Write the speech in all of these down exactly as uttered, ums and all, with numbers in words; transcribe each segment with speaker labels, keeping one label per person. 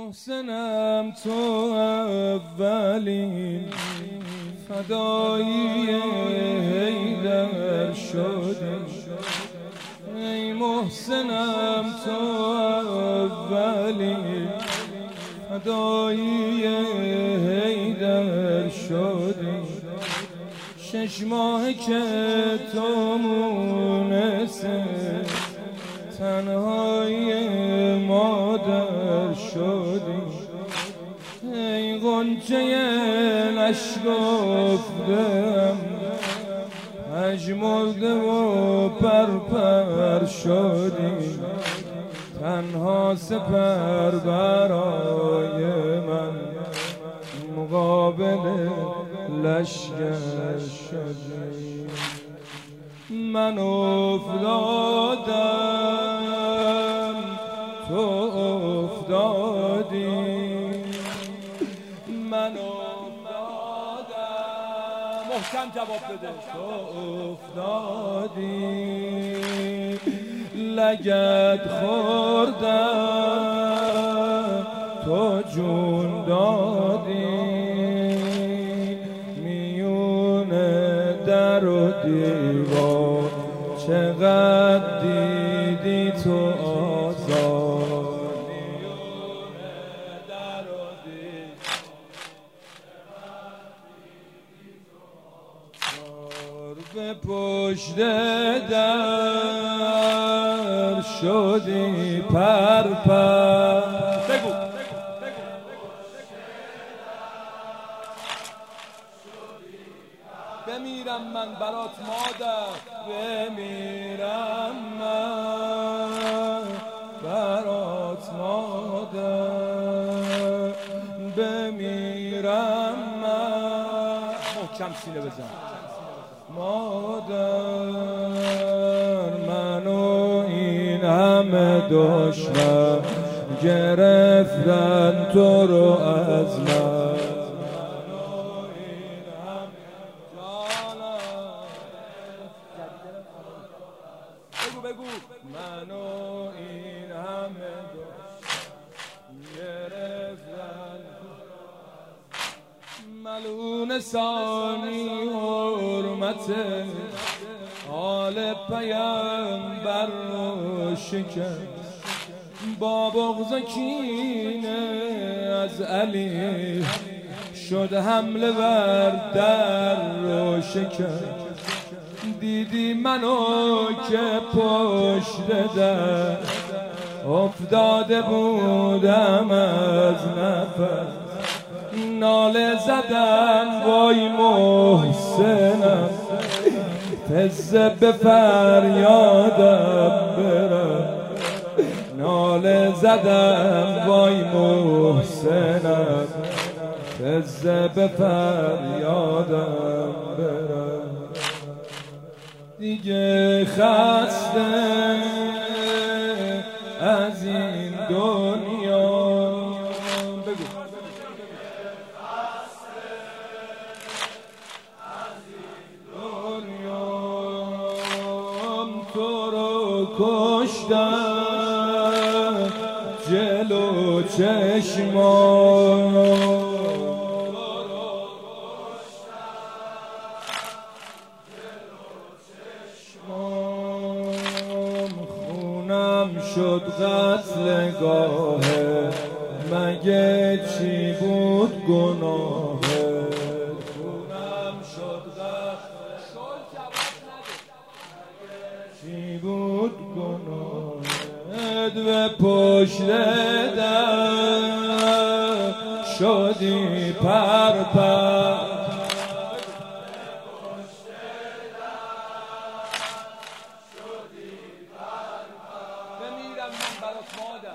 Speaker 1: محسنم تو اولین فدایی حیدر شدی. ای محسنم تو اولین فدایی حیدر شدی. شش ماه که تو مونسه تنهای مادر شدی. ای غنچه نشگفتم پژمرده و پرپر شدی. تنها سپر برای من مقابل لشگر شدی. من افتادم تو افتادی. من افتادم
Speaker 2: محکم جواب بده.
Speaker 1: تو افتادی. لگد خوردم تو جون دادی. میونه در و دیوار چقدر دیدی تو آزاد. میونه در و دیوار به پشت در شدی پر پر.
Speaker 2: بگو بمیرم من برات مادر.
Speaker 1: بمیرم من برات مادر. بمیرم من
Speaker 2: محکم سینه بزن.
Speaker 1: مادر. منو این همه دشمن گرفتن تو رو از من.
Speaker 2: بگو بگو
Speaker 1: منو این همه گرفتن. ملون ثانی حرمت آل پیامبر رو شکست. با بغض و کینه از علی شد حمله بر در رو شکست. دیدی منو که پشت در افتاده بودم از نفس. ناله زدم وای محسنم تزه به فریادم برم. ناله زدم وای محسنم تزه به فریادم برم. دیگه خسته از این دنیا.
Speaker 2: بگو
Speaker 1: دنیام تو رو کشتم جلو چشمام. خونم شد قتلگاهه مگه چی بود گناهه. خونم شد چی بود گناهت. و پشت در شدی پر پر.
Speaker 2: بمیرم من برات مادر.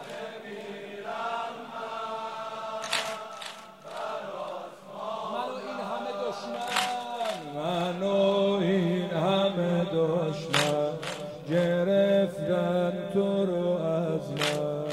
Speaker 2: منو این همه دشمن
Speaker 1: منو این همه دشمن گرفتن تو رو از من.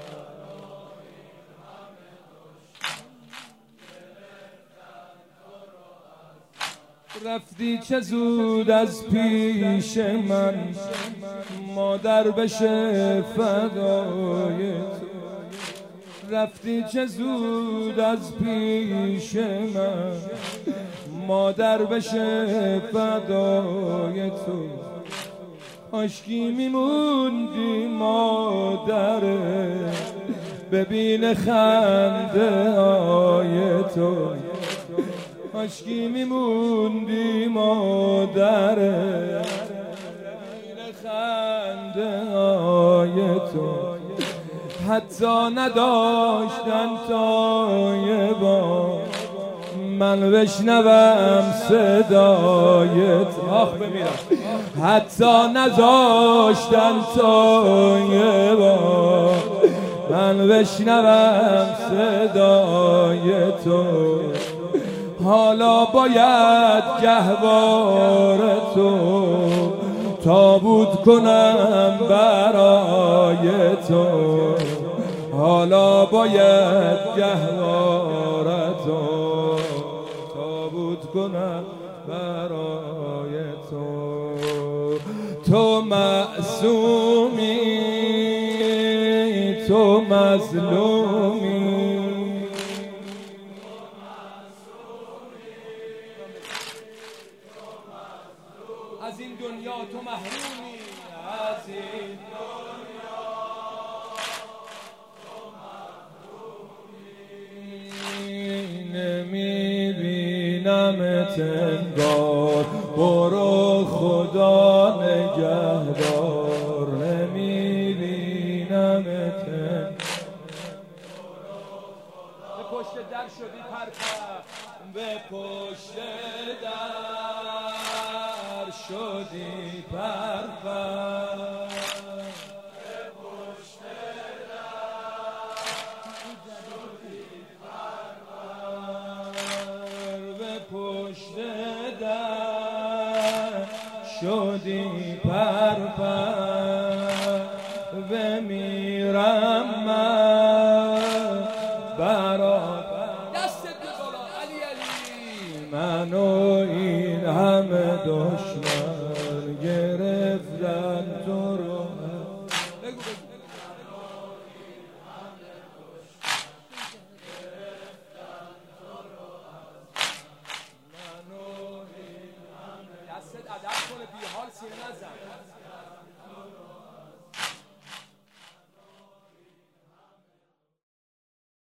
Speaker 1: رفتی چه زود از پیش من مادر بشه فدای تو. رفتی چه زود از پیش من، مادر بشه فدای تو. کاشکی میموندی مادره، ببین خنده های تو. کاشکی میموندی مادره، ببین خنده های تو. حتی نداشتن تا یه بار من بشنوم صدایت. آخ بمیرم. حتی نداشتن تا یه بار من بشنوم صدای تو. حالا باید گهواره تو تابوت کنم برای تو. حالا باید گهواره تو تابوت کنم برای تو. تو معصومی تو مظلومی،
Speaker 2: از این دنیا تو محرومی، از این دنیا تو محرومی.
Speaker 1: نمیبینمت انگار، برو خدا نگهدار. نمیبینمت
Speaker 2: به پشت در شدی پرپر،
Speaker 1: به پشت در شدی پرپر. به پشت در شدی پرپر. به پشت در شدی پرپر. بمیرم من برات.
Speaker 2: دستت به بالا علی علی.
Speaker 1: من و این همه دشمن گرفتن تو رو.
Speaker 2: بگو بگو. دستت ادب کنه، بی حال سینه نزن.